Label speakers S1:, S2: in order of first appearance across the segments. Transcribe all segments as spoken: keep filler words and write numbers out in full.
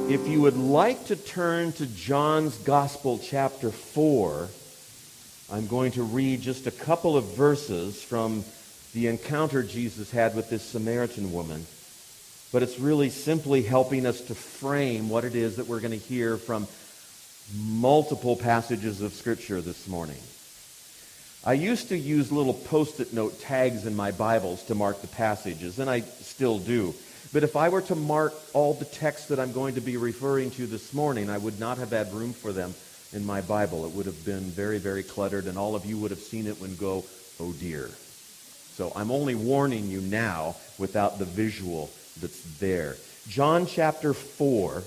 S1: If you would like to turn to John's Gospel, chapter four, I'm going to read just a couple of verses from the encounter Jesus had with this Samaritan woman. But it's really simply helping us to frame what it is that we're going to hear from multiple passages of Scripture this morning. I used to use little post-it note tags in my Bibles to mark the passages, and I still do. But if I were to mark all the texts that I'm going to be referring to this morning, I would not have had room for them in my Bible. It would have been very, very cluttered, and all of you would have seen it and go, oh dear. So I'm only warning you now without the visual that's there. John chapter four.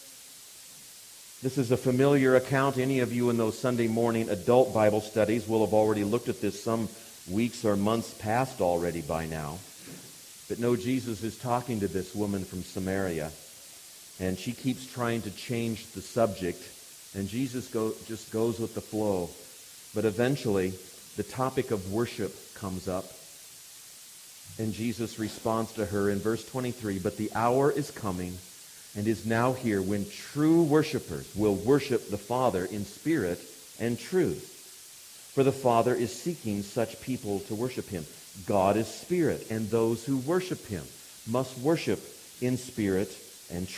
S1: This is a familiar account. Any of you in those Sunday morning adult Bible studies will have already looked at this some weeks or months past already by now. But no, Jesus is talking to this woman from Samaria, and she keeps trying to change the subject, and Jesus go, just goes with the flow. But eventually, the topic of worship comes up, and Jesus responds to her in verse twenty-three, "But the hour is coming and is now here when true worshipers will worship the Father in spirit and truth. For the Father is seeking such people to worship him. God is spirit, and those who worship him must worship in spirit and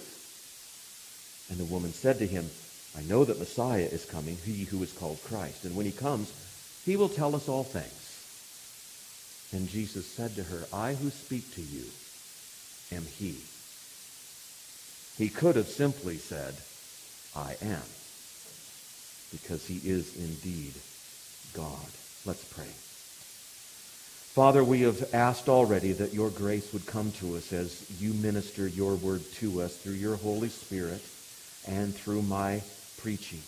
S1: truth." And the woman said to him, "I know that Messiah is coming, he who is called Christ. And when he comes, he will tell us all things." And Jesus said to her, "I who speak to you am he." He could have simply said, "I am," because he is indeed God. Let's pray. Father, we have asked already that your grace would come to us as you minister your word to us through your Holy Spirit and through my preaching.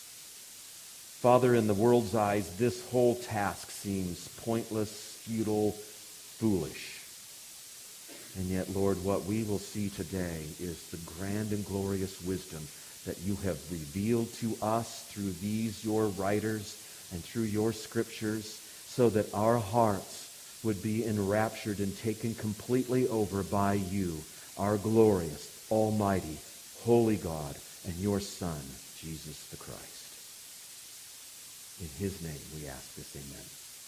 S1: Father, in the world's eyes, this whole task seems pointless, futile, foolish. And yet, Lord, what we will see today is the grand and glorious wisdom that you have revealed to us through these, your writers, and through your scriptures, so that our hearts would be enraptured and taken completely over by you, our glorious, almighty, holy God, and your Son, Jesus the Christ. In his name we ask this, amen.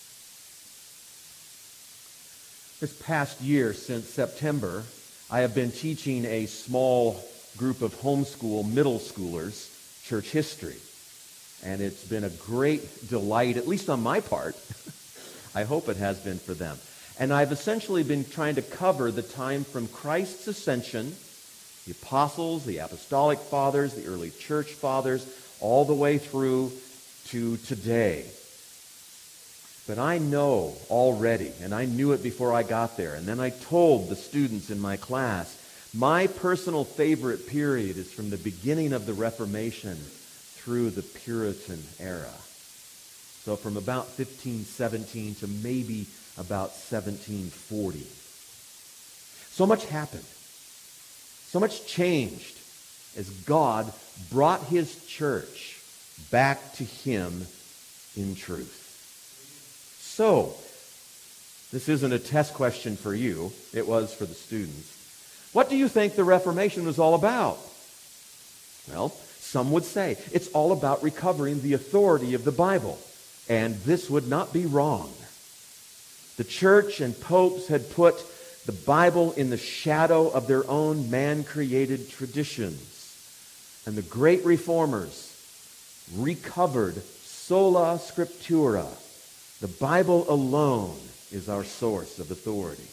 S1: This past year, since September, I have been teaching a small group of homeschool middle schoolers church history. And it's been a great delight, at least on my part. I hope it has been for them. And I've essentially been trying to cover the time from Christ's ascension, the apostles, the apostolic fathers, the early church fathers, all the way through to today. But I know already, and I knew it before I got there, and then I told the students in my class, my personal favorite period is from the beginning of the Reformation through the Puritan era. So from about fifteen seventeen to maybe about seventeen forty. So much happened. So much changed as God brought his church back to him in truth. So, this isn't a test question for you. It was for the students. What do you think the Reformation was all about? Well, some would say it's all about recovering the authority of the Bible. And this would not be wrong. The church and popes had put the Bible in the shadow of their own man-created traditions. And the great reformers recovered sola scriptura. The Bible alone is our source of authority.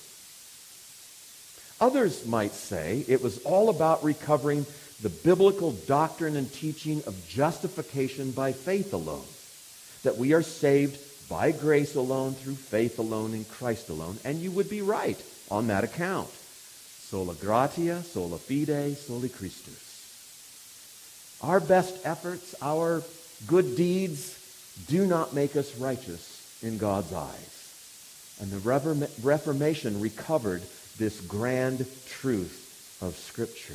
S1: Others might say it was all about recovering the biblical doctrine and teaching of justification by faith alone. That we are saved by grace alone, through faith alone, in Christ alone. And you would be right on that account. Sola gratia, sola fide, soli Christus. Our best efforts, our good deeds, do not make us righteous in God's eyes. And the Reformation recovered this grand truth of Scripture.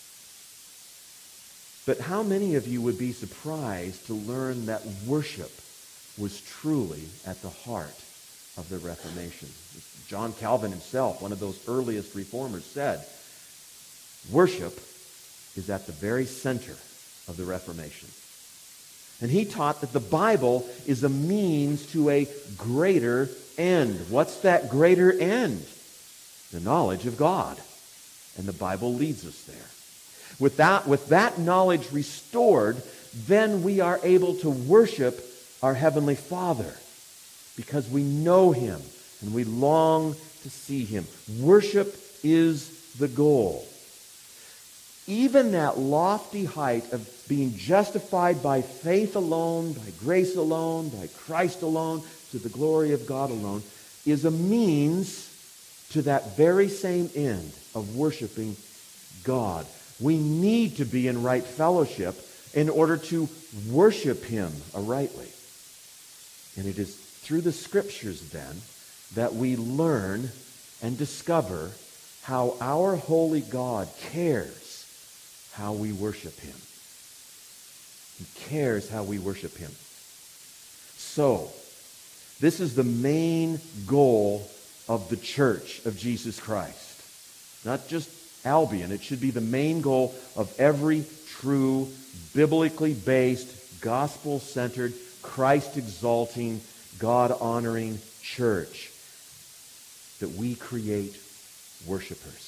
S1: But how many of you would be surprised to learn that worship was truly at the heart of the Reformation? John Calvin himself, one of those earliest reformers, said, "Worship is at the very center of the Reformation. And he taught that the Bible is a means to a greater end. What's that greater end? The knowledge of God. And the Bible leads us there. With that, with that knowledge restored, then we are able to worship our Heavenly Father because we know Him and we long to see Him. Worship is the goal. Even that lofty height of being justified by faith alone, by grace alone, by Christ alone, to the glory of God alone, is a means to that very same end of worshiping God. We need to be in right fellowship in order to worship Him rightly. And it is through the Scriptures, then, that we learn and discover how our holy God cares how we worship Him. He cares how we worship Him. So, this is the main goal of the Church of Jesus Christ. Not just Albion. It should be the main goal of every true, biblically based, gospel-centered, Christ-exalting, God-honoring church. That we create worshipers.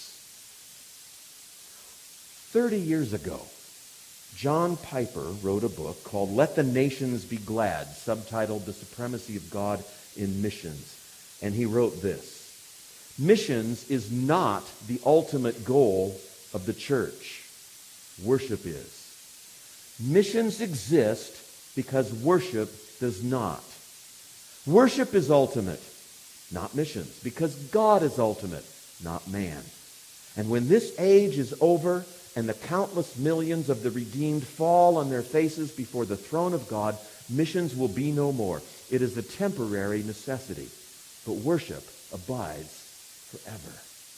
S1: Thirty years ago, John Piper wrote a book called Let the Nations Be Glad, subtitled The Supremacy of God in Missions. And he wrote this: missions is not the ultimate goal of the church. Worship is. Missions exist because worship does not. Worship is ultimate, not missions, because God is ultimate, not man. And when this age is over and the countless millions of the redeemed fall on their faces before the throne of God, missions will be no more. It is a temporary necessity, but worship abides forever.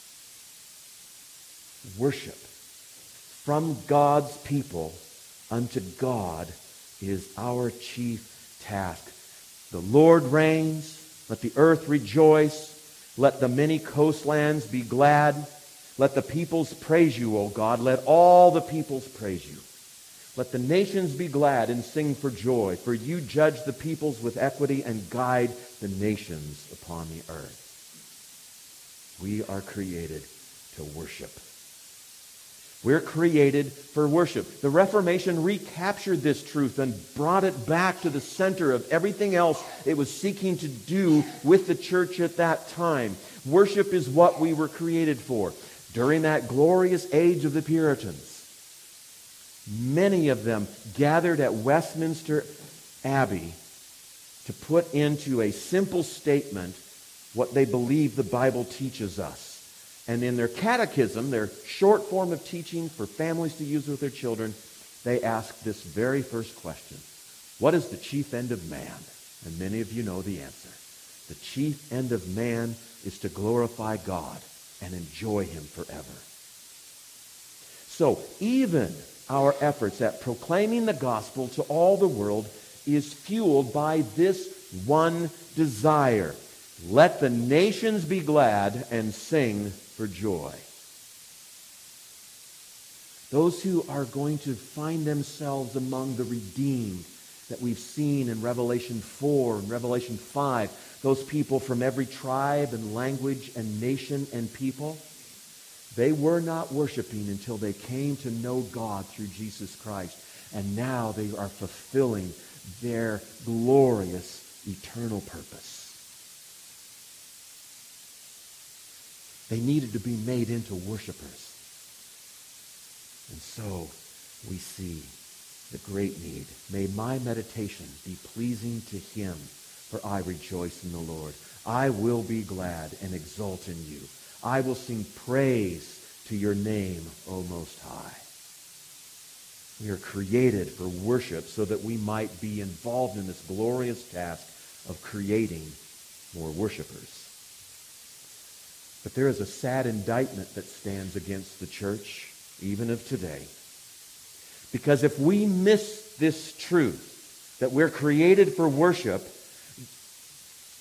S1: Worship from God's people unto God is our chief task. The Lord reigns. Let the earth rejoice. Let the many coastlands be glad. Let the peoples praise you, O God. Let all the peoples praise you. Let the nations be glad and sing for joy, for you judge the peoples with equity and guide the nations upon the earth. We are created to worship. We're created for worship. The Reformation recaptured this truth and brought it back to the center of everything else it was seeking to do with the church at that time. Worship is what we were created for. During that glorious age of the Puritans, many of them gathered at Westminster Abbey to put into a simple statement what they believe the Bible teaches us. And in their catechism, their short form of teaching for families to use with their children, they ask this very first question: what is the chief end of man? And many of you know the answer. The chief end of man is to glorify God and enjoy Him forever. So even our efforts at proclaiming the gospel to all the world is fueled by this one desire: let the nations be glad and sing for joy. Those who are going to find themselves among the redeemed that we've seen in Revelation four and Revelation five, those people from every tribe and language and nation and people, they were not worshiping until they came to know God through Jesus Christ. And now they are fulfilling their glorious eternal purpose. They needed to be made into worshipers. And so we see the great need. May my meditation be pleasing to Him, for I rejoice in the Lord. I will be glad and exult in you. I will sing praise to your name, O Most High. We are created for worship so that we might be involved in this glorious task of creating more worshipers. But there is a sad indictment that stands against the church, even of today. Because if we miss this truth, that we're created for worship,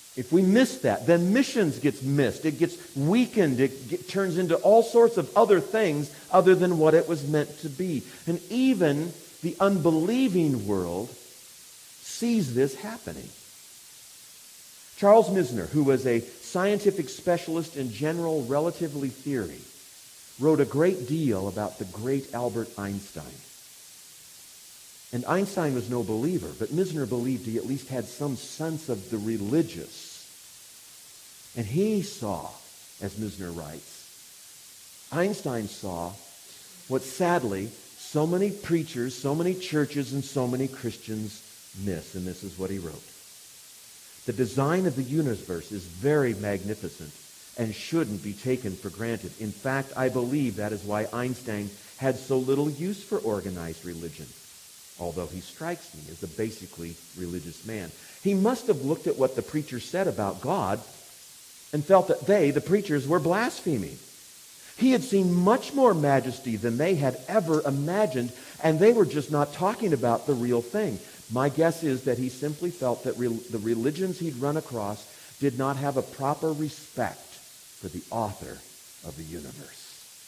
S1: If we miss that, then missions gets missed. It gets weakened. It get, turns into all sorts of other things other than what it was meant to be. And even the unbelieving world sees this happening. Charles Misner, who was a scientific specialist in general relativity theory, wrote a great deal about the great Albert Einstein. And Einstein was no believer, but Misner believed he at least had some sense of the religious. And he saw, as Misner writes, Einstein saw what sadly so many preachers, so many churches, and so many Christians miss. And this is what he wrote. The design of the universe is very magnificent and shouldn't be taken for granted. In fact, I believe that is why Einstein had so little use for organized religion, although he strikes me as a basically religious man. He must have looked at what the preacher said about God and felt that they, the preachers, were blaspheming. He had seen much more majesty than they had ever imagined, and they were just not talking about the real thing. My guess is that he simply felt that re- the religions he'd run across did not have a proper respect for the author of the universe.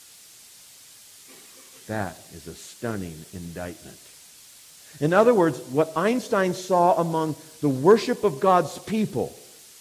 S1: That is a stunning indictment. In other words, what Einstein saw among the worship of God's people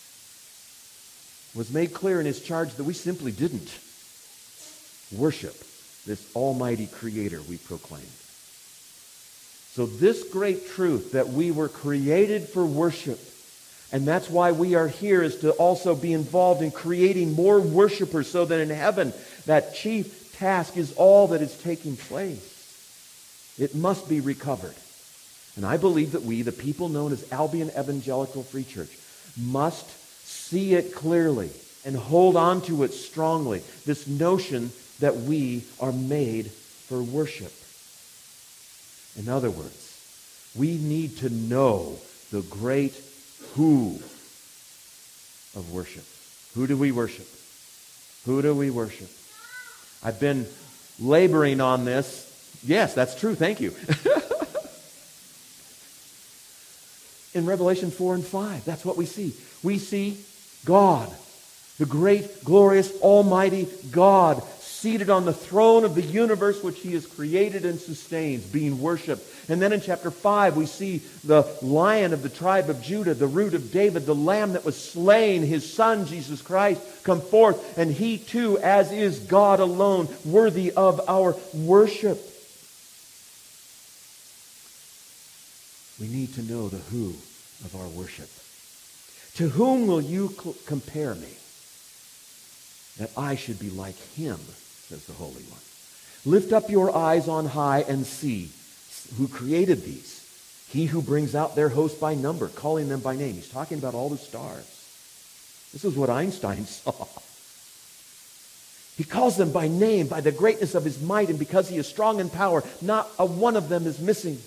S1: was made clear in his charge that we simply didn't worship this almighty creator we proclaimed. So this great truth that we were created for worship, and that's why we are here, is to also be involved in creating more worshipers so that in heaven that chief task is all that is taking place. It must be recovered. And I believe that we, the people known as Albion Evangelical Free Church, must see it clearly and hold on to it strongly, this notion that we are made for worship. In other words, we need to know the great who of worship. Who do we worship? Who do we worship? I've been laboring on this. Yes, that's true. Thank you. In Revelation four and five, that's what we see. We see God, the great, glorious, almighty God, seated on the throne of the universe which he has created and sustains, being worshipped. And then in chapter five, we see the Lion of the tribe of Judah, the Root of David, the Lamb that was slain, his Son, Jesus Christ, come forth. And he too, as is God alone, worthy of our worship. We need to know the who of our worship. To whom will you cl- compare me, that I should be like him, says the Holy One. Lift up your eyes on high and see who created these. He who brings out their host by number, calling them by name. He's talking about all the stars. This is what Einstein saw. He calls them by name, by the greatness of his might, and because he is strong in power, not a one of them is missing.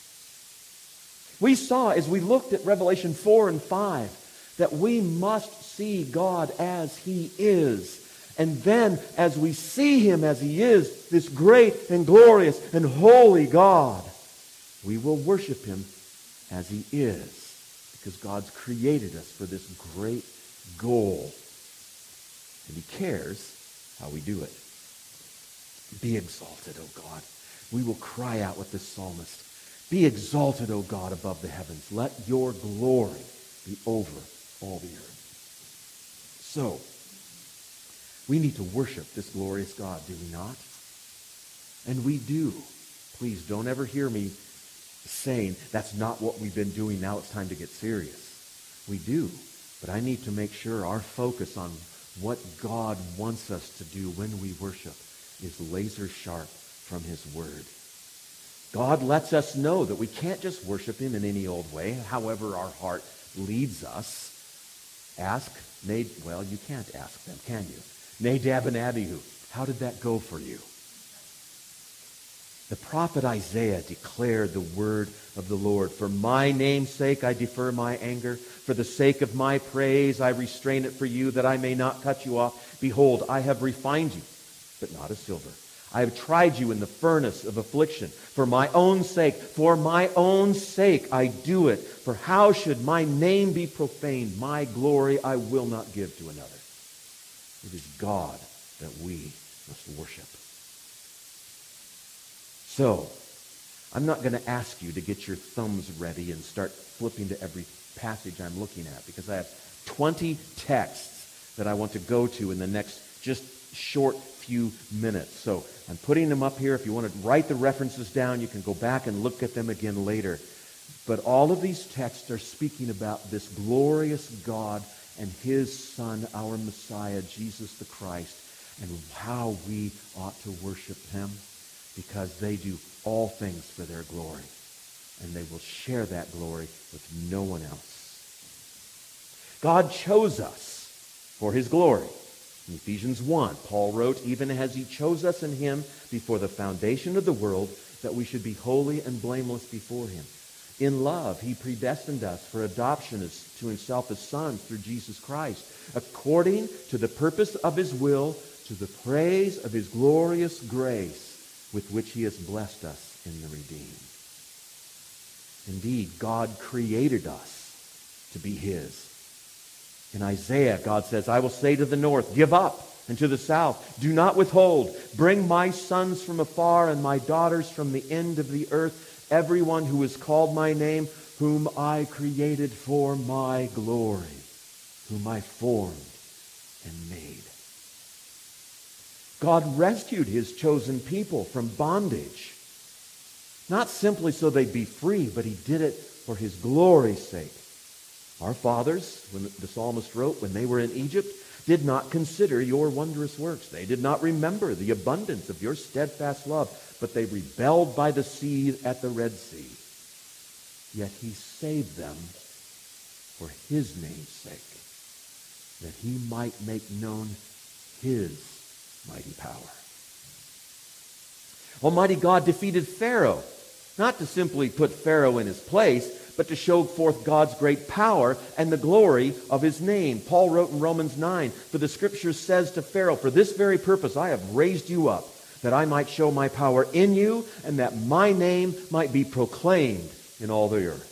S1: We saw, as we looked at Revelation four and five, that we must see God as he is. And then, as we see him as he is, this great and glorious and holy God, we will worship him as he is, because God's created us for this great goal. And he cares how we do it. Be exalted, O God. We will cry out with the psalmist. Be exalted, O God, above the heavens. Let your glory be over all the earth. So, we need to worship this glorious God, do we not? And we do. Please don't ever hear me saying, that's not what we've been doing, now it's time to get serious. We do. But I need to make sure our focus on what God wants us to do when we worship is laser sharp from his word. God lets us know that we can't just worship him in any old way, however our heart leads us. Ask, Nad- well, you can't ask them, can you? Nadab and Abihu, how did that go for you? The prophet Isaiah declared the word of the Lord. For my name's sake I defer my anger. For the sake of my praise I restrain it for you, that I may not cut you off. Behold, I have refined you, but not as silver. I have tried you in the furnace of affliction. For my own sake, for my own sake I do it. For how should my name be profaned? My glory I will not give to another. It is God that we must worship. So, I'm not going to ask you to get your thumbs ready and start flipping to every passage I'm looking at, because I have twenty texts that I want to go to in the next just short few minutes. So I'm putting them up here. If you want to write the references down, you can go back and look at them again later. But all of these texts are speaking about this glorious God and his Son, our Messiah, Jesus the Christ, and how we ought to worship him, because they do all things for their glory, and they will share that glory with no one else. God chose us for his glory. In Ephesians one, Paul wrote, even as he chose us in him before the foundation of the world, that we should be holy and blameless before him. In love, he predestined us for adoption as, to himself as sons through Jesus Christ, according to the purpose of his will, to the praise of his glorious grace, with which he has blessed us in the redeemed. Indeed, God created us to be his. In Isaiah, God says, I will say to the north, give up, and to the south, do not withhold. Bring my sons from afar and my daughters from the end of the earth, everyone who is called my name, whom I created for my glory, whom I formed and made. God rescued his chosen people from bondage, not simply so they'd be free, but he did it for his glory's sake. Our fathers, when the psalmist wrote, when they were in Egypt, did not consider your wondrous works. They did not remember the abundance of your steadfast love, but they rebelled by the sea at the Red Sea. Yet he saved them for his name's sake, that he might make known his mighty power. Almighty God defeated Pharaoh, not to simply put Pharaoh in his place, but to show forth God's great power and the glory of his name. Paul wrote in Romans nine, for the scripture says to Pharaoh, for this very purpose I have raised you up, that I might show my power in you, and that my name might be proclaimed in all the earth.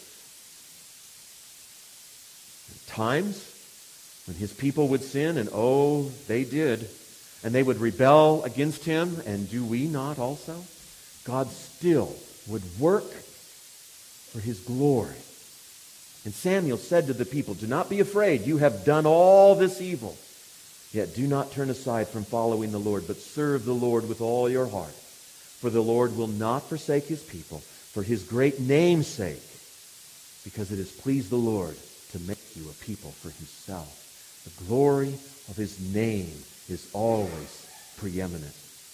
S1: At times when his people would sin, and oh, they did, and they would rebel against him, and do we not also? God still would work for his glory. And Samuel said to the people, do not be afraid, you have done all this evil. Yet do not turn aside from following the Lord, but serve the Lord with all your heart. For the Lord will not forsake his people for his great name's sake, because it has pleased the Lord to make you a people for himself. The glory of his name is always preeminent.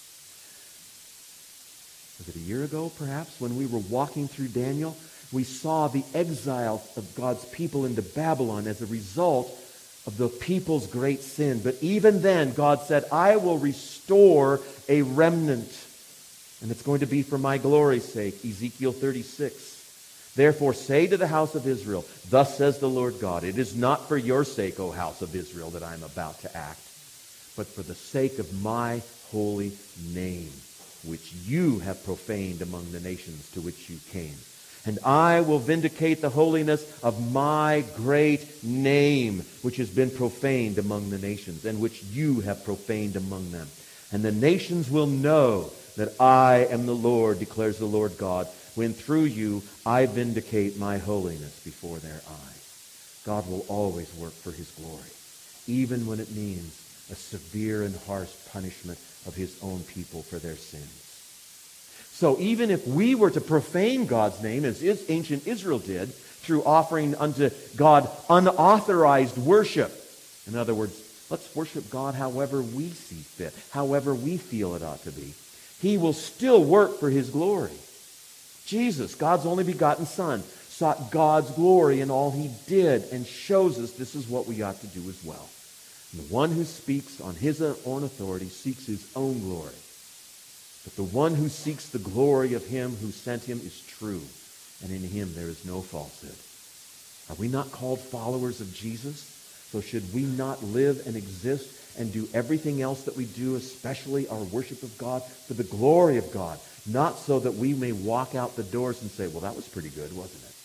S1: Was it a year ago, perhaps, when we were walking through Daniel? We saw the exile of God's people into Babylon as a result of the people's great sin. But even then, God said, I will restore a remnant, and it's going to be for my glory's sake. Ezekiel thirty-six. Therefore say to the house of Israel, thus says the Lord God, it is not for your sake, O house of Israel, that I am about to act, but for the sake of my holy name, which you have profaned among the nations to which you came. And I will vindicate the holiness of my great name, which has been profaned among the nations, and which you have profaned among them. And the nations will know that I am the Lord, declares the Lord God, when through you I vindicate my holiness before their eyes. God will always work for his glory, even when it means a severe and harsh punishment of his own people for their sins. So even if we were to profane God's name, as ancient Israel did, through offering unto God unauthorized worship, in other words, let's worship God however we see fit, however we feel it ought to be, he will still work for his glory. Jesus, God's only begotten Son, sought God's glory in all he did, and shows us this is what we ought to do as well. And the one who speaks on his own authority seeks his own glory. But the one who seeks the glory of him who sent him is true, and in him there is no falsehood. Are we not called followers of Jesus? So should we not live and exist and do everything else that we do, especially our worship of God, for the glory of God, not so that we may walk out the doors and say, well, that was pretty good, wasn't it?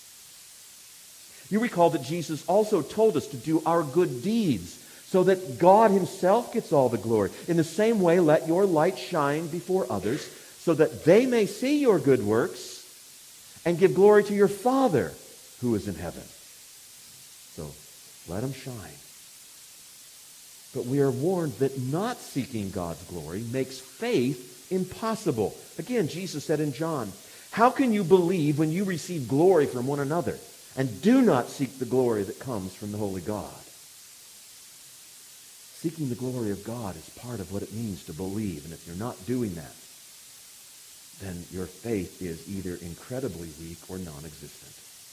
S1: You recall that Jesus also told us to do our good deeds so that God himself gets all the glory. In the same way, let your light shine before others so that they may see your good works and give glory to your Father who is in heaven. So let them shine. But we are warned that not seeking God's glory makes faith impossible. Again, Jesus said in John, how can you believe when you receive glory from one another and do not seek the glory that comes from the Holy God? Seeking the glory of God is part of what it means to believe. And if you're not doing that, then your faith is either incredibly weak or non-existent.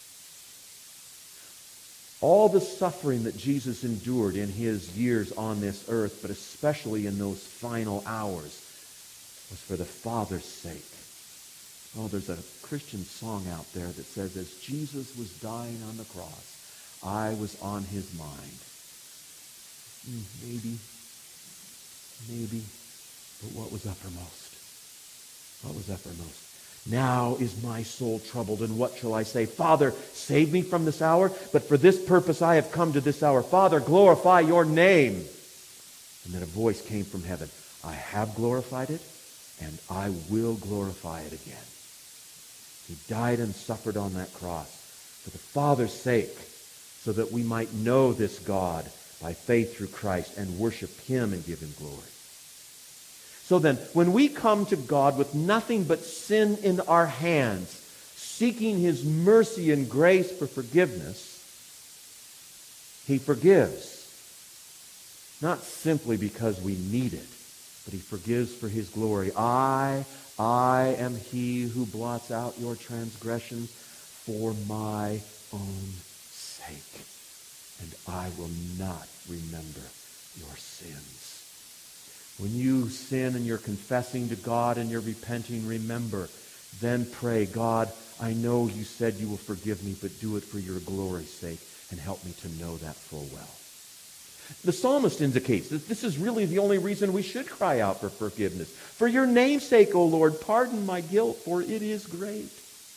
S1: All the suffering that Jesus endured in his years on this earth, but especially in those final hours, was for the Father's sake. Oh, there's a Christian song out there that says, as Jesus was dying on the cross, I was on his mind. Maybe, maybe, but what was uppermost? What was uppermost? Now is my soul troubled, and what shall I say? Father, save me from this hour, but for this purpose I have come to this hour. Father, glorify your name. And then a voice came from heaven. I have glorified it, and I will glorify it again. He died and suffered on that cross for the Father's sake, so that we might know this God by faith through Christ and worship him and give him glory. So then, when we come to God with nothing but sin in our hands, seeking his mercy and grace for forgiveness, he forgives. Not simply because we need it, but he forgives for his glory. I, I am he who blots out your transgressions for my own sake, and I will not remember your sins. When you sin and you're confessing to God and you're repenting, remember, then pray, God, I know you said you will forgive me, but do it for your glory's sake and help me to know that full well. The psalmist indicates that this is really the only reason we should cry out for forgiveness. For your name's sake, O Lord, pardon my guilt, for it is great.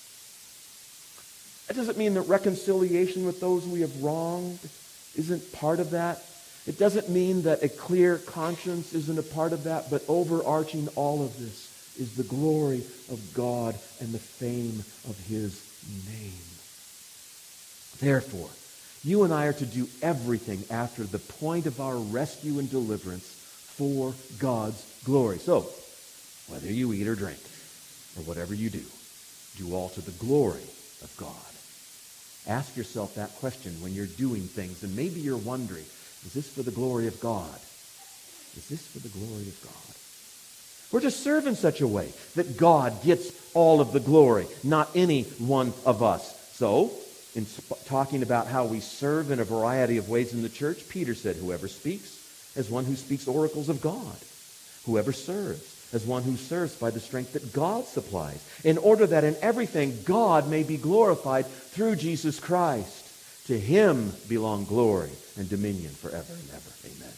S1: That doesn't mean that reconciliation with those we have wronged isn't part of that. It doesn't mean that a clear conscience isn't a part of that, but overarching all of this is the glory of God and the fame of his name. Therefore, you and I are to do everything after the point of our rescue and deliverance for God's glory. So, whether you eat or drink, or whatever you do, do all to the glory of God. Ask yourself that question when you're doing things, and maybe you're wondering, is this for the glory of God? Is this for the glory of God? We're to serve in such a way that God gets all of the glory, not any one of us. So, in sp- talking about how we serve in a variety of ways in the church, Peter said, whoever speaks as one who speaks oracles of God. Whoever serves as one who serves by the strength that God supplies, in order that in everything God may be glorified through Jesus Christ. To him belong glory and dominion forever and ever. Amen.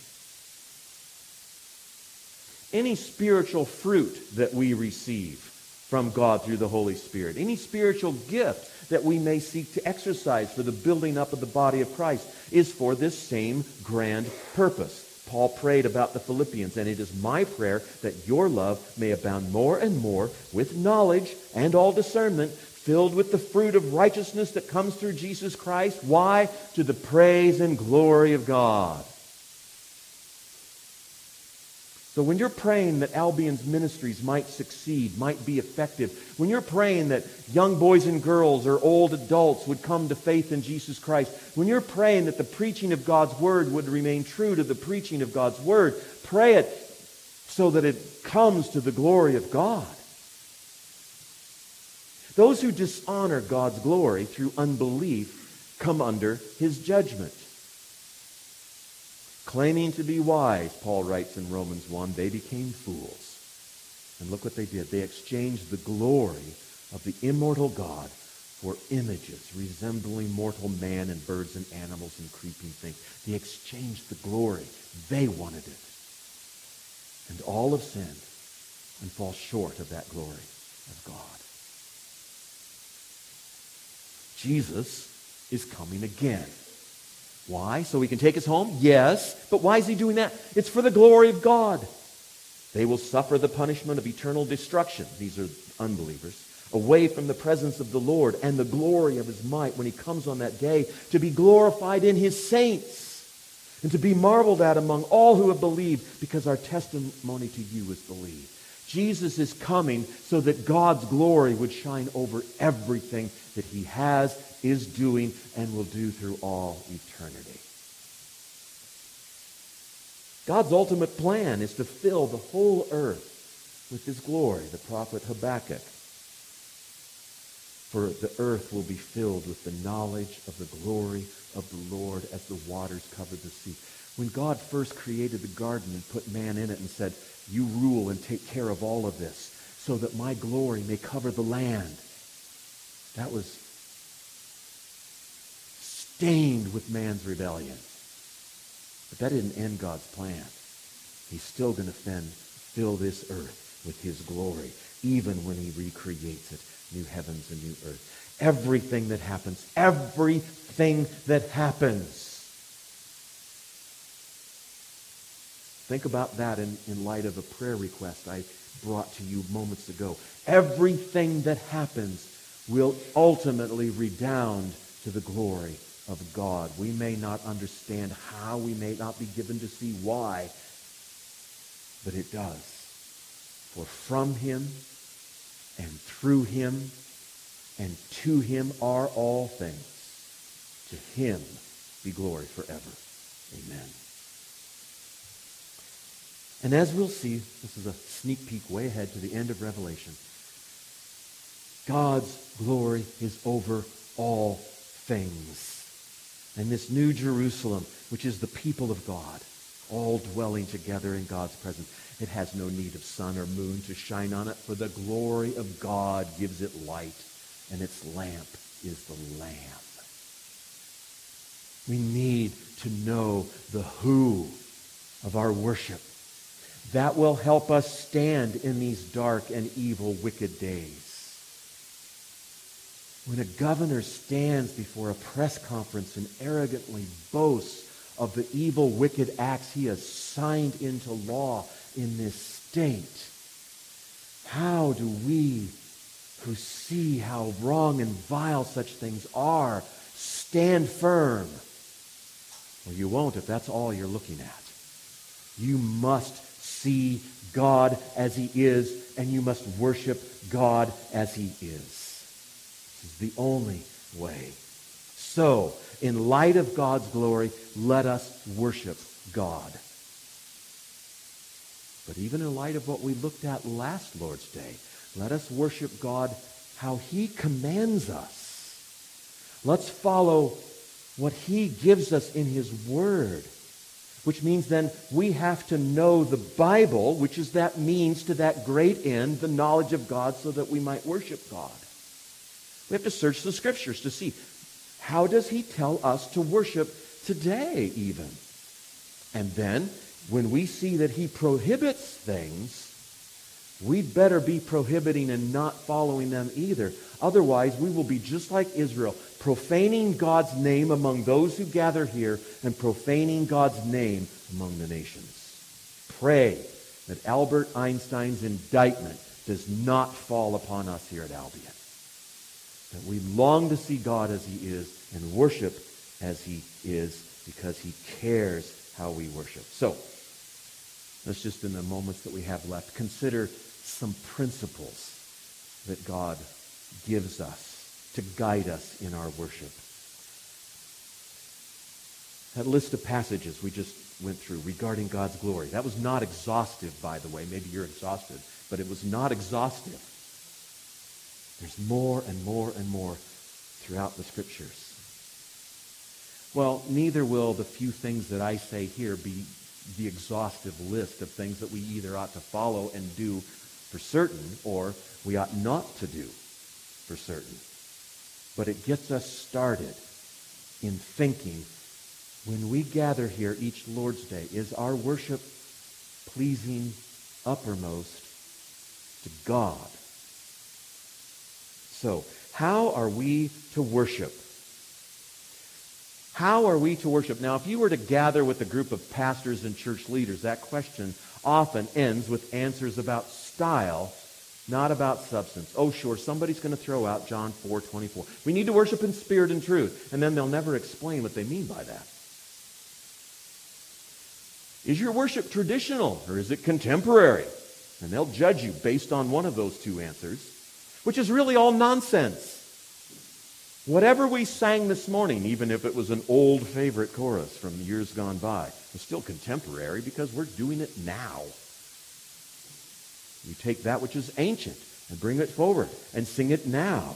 S1: Any spiritual fruit that we receive from God through the Holy Spirit, any spiritual gift that we may seek to exercise for the building up of the body of Christ, is for this same grand purpose. Paul prayed about the Philippians, and it is my prayer that your love may abound more and more with knowledge and all discernment, filled with the fruit of righteousness that comes through Jesus Christ. Why? To the praise and glory of God. So when you're praying that Albion's ministries might succeed, might be effective, when you're praying that young boys and girls or old adults would come to faith in Jesus Christ, when you're praying that the preaching of God's Word would remain true to the preaching of God's Word, pray it so that it comes to the glory of God. Those who dishonor God's glory through unbelief come under his judgment. Claiming to be wise, Paul writes in Romans one, they became fools. And look what they did. They exchanged the glory of the immortal God for images resembling mortal man and birds and animals and creeping things. They exchanged the glory. They wanted it. And all have sinned and fall short of that glory of God. Jesus is coming again. Why? So he can take us home? Yes. But why is he doing that? It's for the glory of God. They will suffer the punishment of eternal destruction. These are unbelievers. Away from the presence of the Lord and the glory of his might when he comes on that day to be glorified in his saints and to be marveled at among all who have believed, because our testimony to you is believed. Jesus is coming so that God's glory would shine over everything that he has, is doing, and will do through all eternity. God's ultimate plan is to fill the whole earth with his glory. The prophet Habakkuk. For the earth will be filled with the knowledge of the glory of the Lord as the waters cover the sea. When God first created the garden and put man in it and said, you rule and take care of all of this so that my glory may cover the land. That was stained with man's rebellion. But that didn't end God's plan. He's still going to fill this earth with his glory, even when he recreates it. New heavens and new earth. Everything that happens, everything that happens. Think about that in, in light of a prayer request I brought to you moments ago. Everything that happens will ultimately redound to the glory of God. We may not understand how, we may not be given to see why, but it does. For from him and through him and to him are all things. To him be glory forever. Amen. And as we'll see, this is a sneak peek way ahead to the end of Revelation. God's glory is over all things. And this new Jerusalem, which is the people of God, all dwelling together in God's presence, it has no need of sun or moon to shine on it, for the glory of God gives it light, and its lamp is the Lamb. We need to know the who of our worship. That will help us stand in these dark and evil, wicked days. When a governor stands before a press conference and arrogantly boasts of the evil, wicked acts he has signed into law in this state, how do we who see how wrong and vile such things are stand firm? Well, you won't if that's all you're looking at. You must see God as he is, and you must worship God as he is. This is the only way. So, in light of God's glory, let us worship God. But even in light of what we looked at last Lord's Day, let us worship God how he commands us. Let's follow what he gives us in his word, which means then we have to know the Bible, which is that means to that great end, the knowledge of God, so that we might worship God. We have to search the scriptures to see, how does he tell us to worship today even? And then, when we see that he prohibits things, we'd better be prohibiting and not following them either. Otherwise, we will be just like Israel, profaning God's name among those who gather here and profaning God's name among the nations. Pray that Albert Einstein's indictment does not fall upon us here at Albion. That we long to see God as he is and worship as he is, because he cares how we worship. So, let's just, in the moments that we have left, consider some principles that God gives us to guide us in our worship. That list of passages we just went through regarding God's glory, that was not exhaustive, by the way. Maybe you're exhausted, but it was not exhaustive. There's more and more and more throughout the scriptures. Well, neither will the few things that I say here be the exhaustive list of things that we either ought to follow and do for certain, or we ought not to do for certain. but it gets us started in thinking, when we gather here each Lord's Day, is our worship pleasing uppermost to God? So, how are we to worship? How are we to worship? Now, if you were to gather with a group of pastors and church leaders, that question often ends with answers about style, not about substance. Oh, sure, somebody's going to throw out John four twenty-four. We need to worship in spirit and truth. And then they'll never explain what they mean by that. Is your worship traditional or is it contemporary? And they'll judge you based on one of those two answers, which is really all nonsense. Whatever we sang this morning, even if it was an old favorite chorus from years gone by, is still contemporary because we're doing it now. You take that which is ancient and bring it forward and sing it now.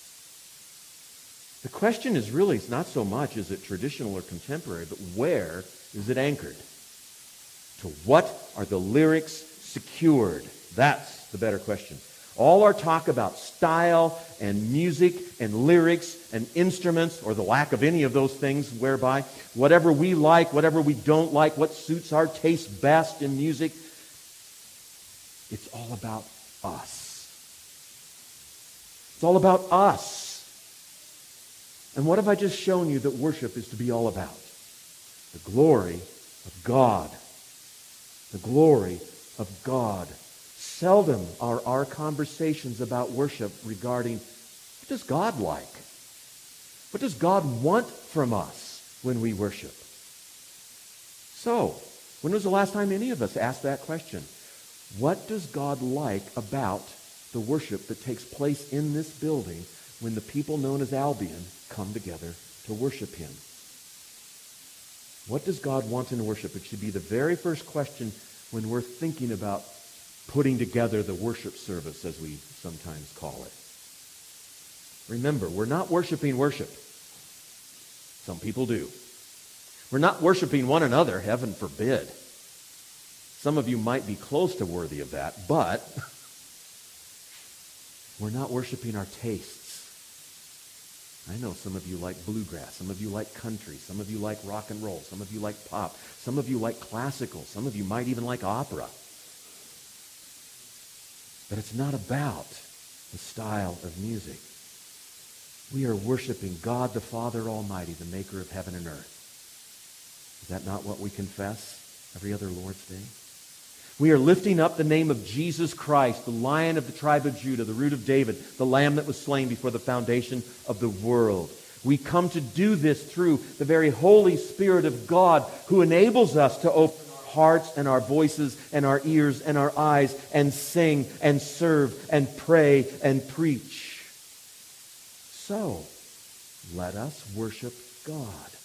S1: The question is really it's not so much is it traditional or contemporary, but where is it anchored? To what are the lyrics secured? That's the better question. All our talk about style and music and lyrics and instruments, or the lack of any of those things, whereby whatever we like, whatever we don't like, what suits our taste best in music, it's all about us. It's all about us. And what have I just shown you that worship is to be all about? The glory of God. The glory of God. Seldom are our conversations about worship regarding what does God like? What does God want from us when we worship? So, when was the last time any of us asked that question? What does God like about the worship that takes place in this building when the people known as Albion come together to worship him? What does God want in worship? It should be the very first question when we're thinking about putting together the worship service, as we sometimes call it. Remember, we're not worshiping worship. Some people do. We're not worshiping one another, heaven forbid. Some of you might be close to worthy of that, but we're not worshiping our tastes. I know some of you like bluegrass, some of you like country, some of you like rock and roll, some of you like pop, some of you like classical, some of you might even like opera. But it's not about the style of music. We are worshiping God the Father Almighty, the maker of heaven and earth. Is that not what we confess every other Lord's Day? We are lifting up the name of Jesus Christ, the Lion of the tribe of Judah, the Root of David, the Lamb that was slain before the foundation of the world. We come to do this through the very Holy Spirit of God, who enables us to open our hearts and our voices and our ears and our eyes and sing and serve and pray and preach. So, let us worship God.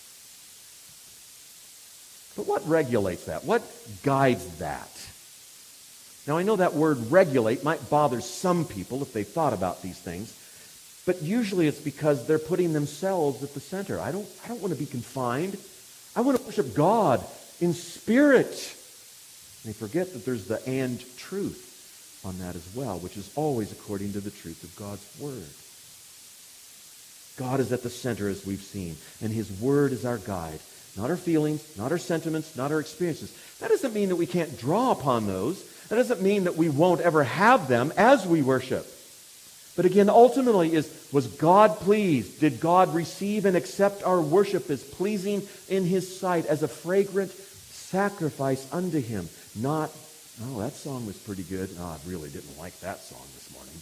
S1: But what regulates that? What guides that? Now, I know that word regulate might bother some people if they thought about these things, but usually it's because they're putting themselves at the center. I don't, I don't want to be confined. I want to worship God in spirit. And they forget that there's the and truth on that as well, which is always according to the truth of God's Word. God is at the center, as we've seen, and His Word is our guide. Not our feelings, not our sentiments, not our experiences. That doesn't mean that we can't draw upon those. That doesn't mean that we won't ever have them as we worship. But again, ultimately, is was God pleased? Did God receive and accept our worship as pleasing in His sight, as a fragrant sacrifice unto Him? Not, oh, that song was pretty good. Oh, I really didn't like that song this morning.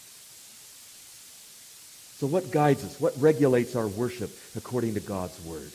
S1: So what guides us? What regulates our worship according to God's Word?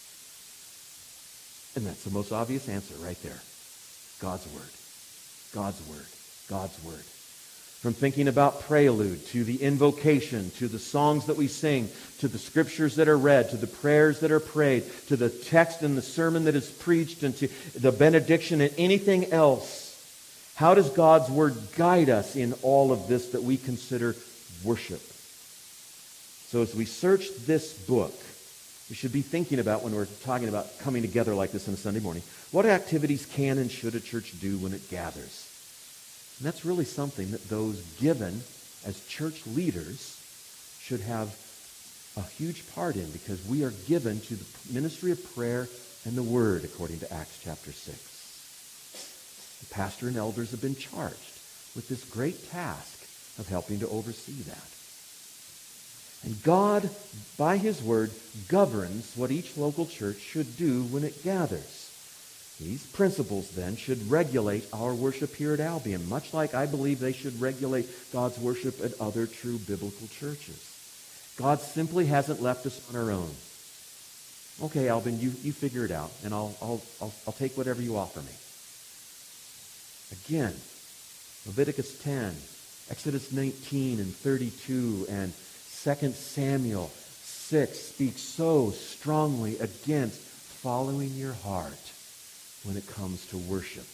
S1: And that's the most obvious answer right there. God's Word. God's Word. God's Word. From thinking about prelude, to the invocation, to the songs that we sing, to the scriptures that are read, to the prayers that are prayed, to the text and the sermon that is preached, and to the benediction and anything else. How does God's Word guide us in all of this that we consider worship? So as we search this book, we should be thinking about, when we're talking about coming together like this on a Sunday morning, what activities can and should a church do when it gathers? And that's really something that those given as church leaders should have a huge part in because we are given to the ministry of prayer and the Word, according to Acts chapter six. The pastor and elders have been charged with this great task of helping to oversee that. And God, by His Word, governs what each local church should do when it gathers. These principles, then, should regulate our worship here at Albion, much like I believe they should regulate God's worship at other true biblical churches. God simply hasn't left us on our own. Okay, Albion, you, you figure it out, and I'll, I'll, I'll, I'll take whatever you offer me. Again, Leviticus ten, Exodus nineteen and thirty-two, and Second Samuel six speak so strongly against following your heart when it comes to worship.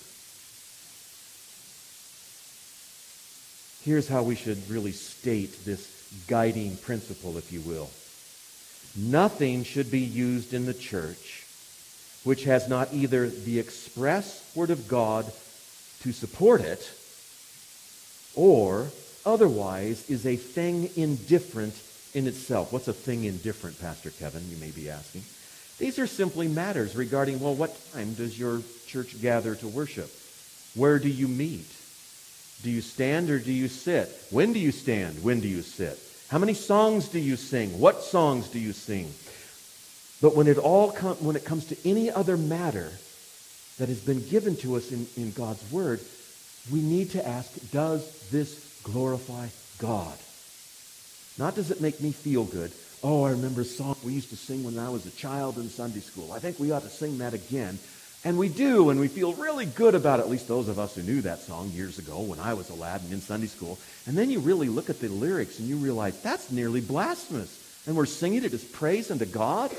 S1: Here's how we should really state this guiding principle, if you will. Nothing should be used in the church which has not either the express Word of God to support it, or otherwise is a thing indifferent in itself. What's a thing indifferent, Pastor Kevin, you may be asking? These are simply matters regarding, well, what time does your church gather to worship? Where do you meet? Do you stand or do you sit? When do you stand? When do you sit? How many songs do you sing? What songs do you sing? But when it all com- when it comes to any other matter that has been given to us in, in God's Word, we need to ask, does this glorify God? Not does it make me feel good. Oh, I remember a song we used to sing when I was a child in Sunday school. I think we ought to sing that again. And we do, and we feel really good about it, at least those of us who knew that song years ago when I was a lad and in Sunday school. And then you really look at the lyrics and you realize that's nearly blasphemous. And we're singing it as praise unto God.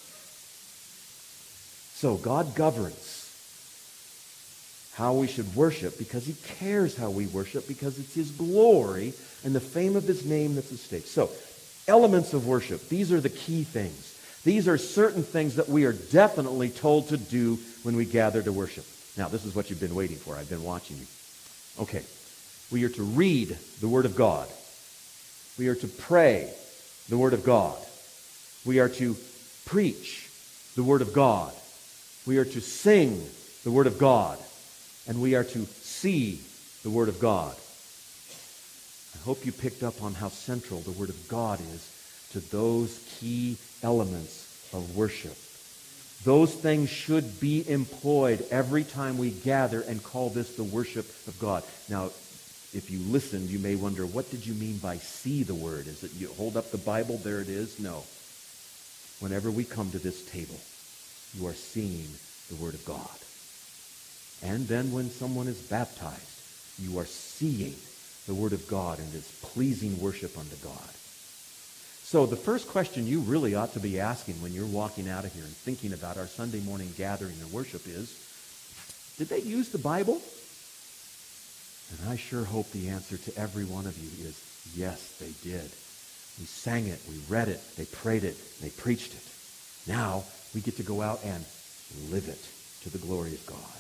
S1: So God governs how we should worship because He cares how we worship, because it's His glory and the fame of His name that's at stake. So, elements of worship. These are the key things. These are certain things that we are definitely told to do when we gather to worship. Now, this is what you've been waiting for. I've been watching you. Okay. We are to read the Word of God. We are to pray the Word of God. We are to preach the Word of God. We are to sing the Word of God. And we are to see the Word of God. I hope you picked up on how central the Word of God is to those key elements of worship. Those things should be employed every time we gather and call this the worship of God. Now, if you listened, you may wonder, what did you mean by see the Word? Is it you hold up the Bible, there it is? No. Whenever we come to this table, you are seeing the Word of God. And then when someone is baptized, you are seeing the Word of God and His pleasing worship unto God. So the first question you really ought to be asking when you're walking out of here and thinking about our Sunday morning gathering and worship is, did they use the Bible? And I sure hope the answer to every one of you is, yes, they did. We sang it, we read it, they prayed it, they preached it. Now we get to go out and live it to the glory of God.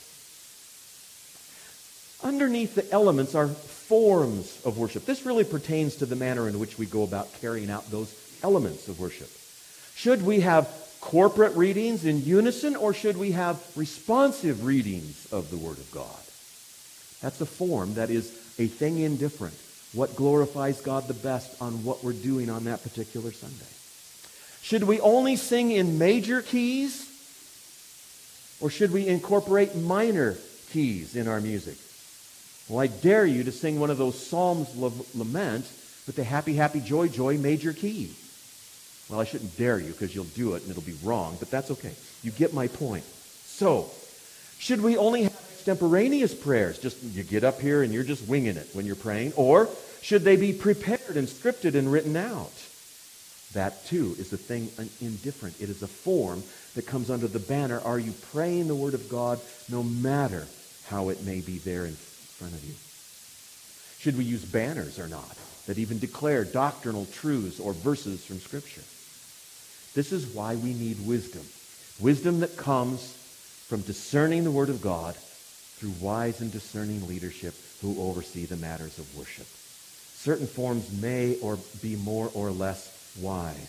S1: Underneath the elements are forms of worship. This really pertains to the manner in which we go about carrying out those elements of worship. Should we have corporate readings in unison, or should we have responsive readings of the Word of God? That's a form that is a thing indifferent. What glorifies God the best on what we're doing on that particular Sunday? Should we only sing in major keys, or should we incorporate minor keys in our music? Well, I dare you to sing one of those Psalms of Lament with the happy, happy, joy, joy major key. Well, I shouldn't dare you because you'll do it and it'll be wrong, but that's okay. You get my point. So, should we only have extemporaneous prayers? Just you get up here and you're just winging it when you're praying? Or should they be prepared and scripted and written out? That, too, is a thing indifferent. It is a form that comes under the banner, are you praying the Word of God no matter how it may be there in front of you? Should we use banners or not that even declare doctrinal truths or verses from Scripture? This is why we need wisdom. Wisdom that comes from discerning the Word of God through wise and discerning leadership who oversee the matters of worship. Certain forms may or be more or less wise.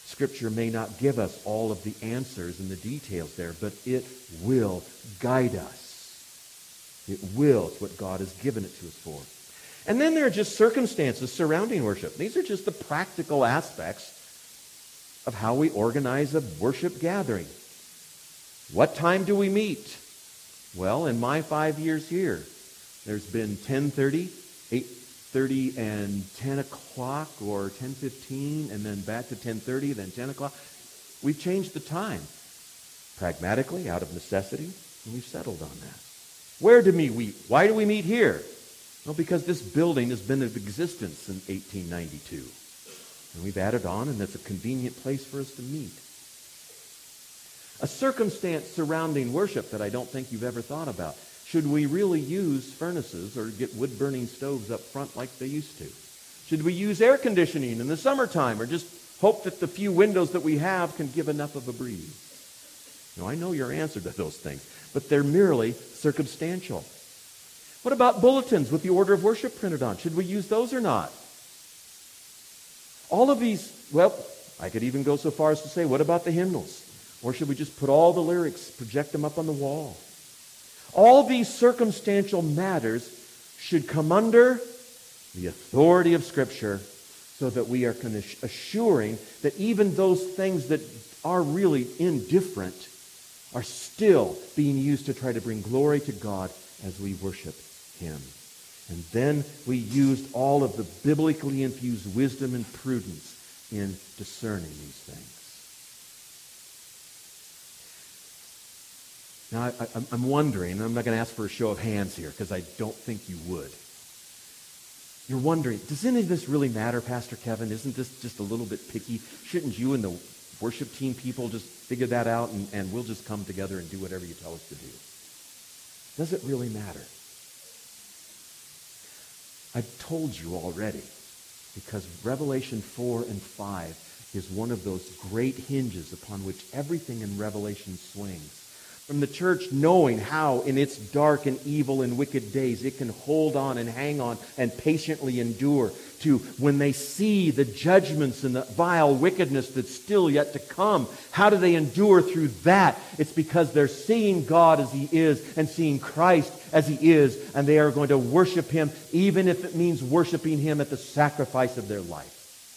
S1: Scripture may not give us all of the answers and the details there, but it will guide us. It will. It's what God has given it to us for. And then there are just circumstances surrounding worship. These are just the practical aspects of how we organize a worship gathering. What time do we meet? Well, in my five years here, there's been ten thirty, eight thirty, and ten o'clock, or ten fifteen, and then back to ten thirty, then ten o'clock. We've changed the time, pragmatically, out of necessity, and we've settled on that. Where do we meet? Why do we meet here? Well, because this building has been in existence since eighteen ninety-two. And we've added on, and it's a convenient place for us to meet. A circumstance surrounding worship that I don't think you've ever thought about. Should we really use furnaces or get wood-burning stoves up front like they used to? Should we use air conditioning in the summertime, or just hope that the few windows that we have can give enough of a breeze? Now, I know your answer to those things, but they're merely circumstantial. What about bulletins with the order of worship printed on? Should we use those or not? All of these, well, I could even go so far as to say, what about the hymnals? Or should we just put all the lyrics, project them up on the wall? All these circumstantial matters should come under the authority of Scripture, so that we are assuring that even those things that are really indifferent are still being used to try to bring glory to God as we worship Him. And then we used all of the biblically infused wisdom and prudence in discerning these things. Now, I, I, I'm wondering, and I'm not going to ask for a show of hands here, because I don't think you would. You're wondering, does any of this really matter, Pastor Kevin? Isn't this just a little bit picky? Shouldn't you and the worship team people just figure that out, and, and we'll just come together and do whatever you tell us to do? Does it really matter? I've told you already, because Revelation four and five is one of those great hinges upon which everything in Revelation swings. From the church knowing how in its dark and evil and wicked days it can hold on and hang on and patiently endure, to when they see the judgments and the vile wickedness that's still yet to come, how do they endure through that? It's because they're seeing God as He is and seeing Christ as He is, and they are going to worship Him, even if it means worshiping Him at the sacrifice of their life.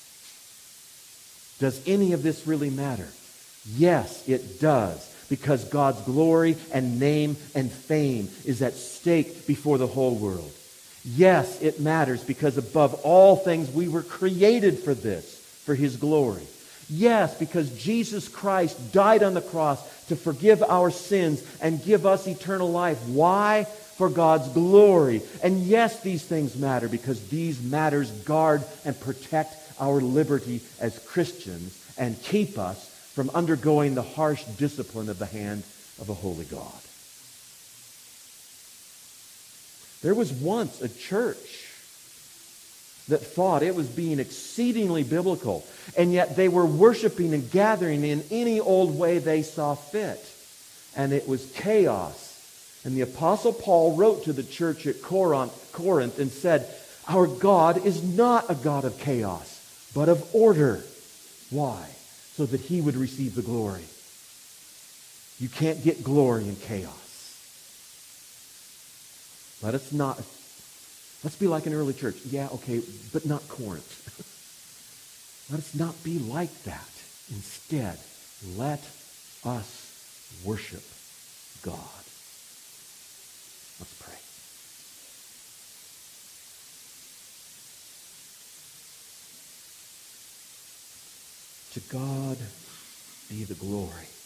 S1: Does any of this really matter? Yes, it does. Because God's glory and name and fame is at stake before the whole world. Yes, it matters because above all things we were created for this, for His glory. Yes, because Jesus Christ died on the cross to forgive our sins and give us eternal life. Why? For God's glory. And yes, these things matter because these matters guard and protect our liberty as Christians and keep us from undergoing the harsh discipline of the hand of a holy God. There was once a church that thought it was being exceedingly biblical, and yet they were worshiping and gathering in any old way they saw fit. And it was chaos. And the Apostle Paul wrote to the church at Corinth and said, "Our God is not a God of chaos, but of order." Why? So that He would receive the glory. You can't get glory in chaos. Let us not, let's be like an early church. Yeah, okay, but not Corinth. Let us not be like that. Instead, let us worship God. Let's pray. To God be the glory.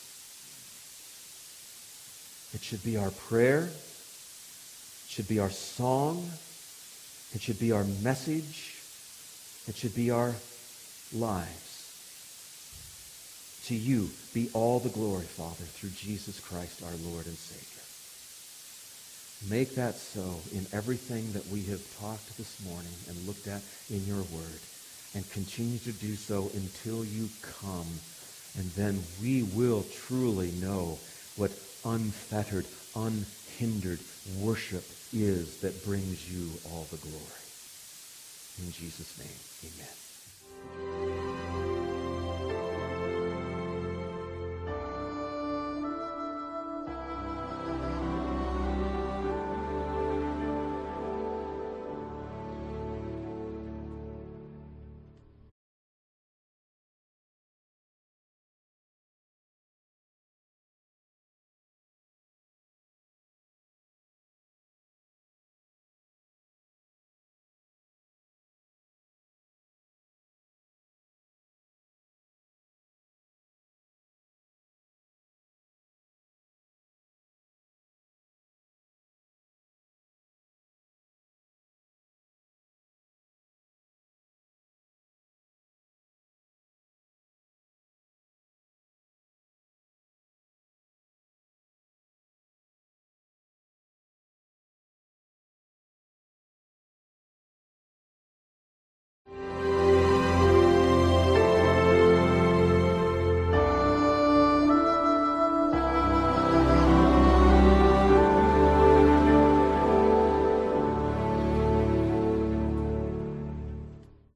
S1: It should be our prayer. It should be our song. It should be our message. It should be our lives. To You be all the glory, Father, through Jesus Christ our Lord and Savior. Make that so in everything that we have talked this morning and looked at in Your Word. And continue to do so until You come. And then we will truly know what unfettered, unhindered worship is that brings You all the glory. In Jesus' name, amen.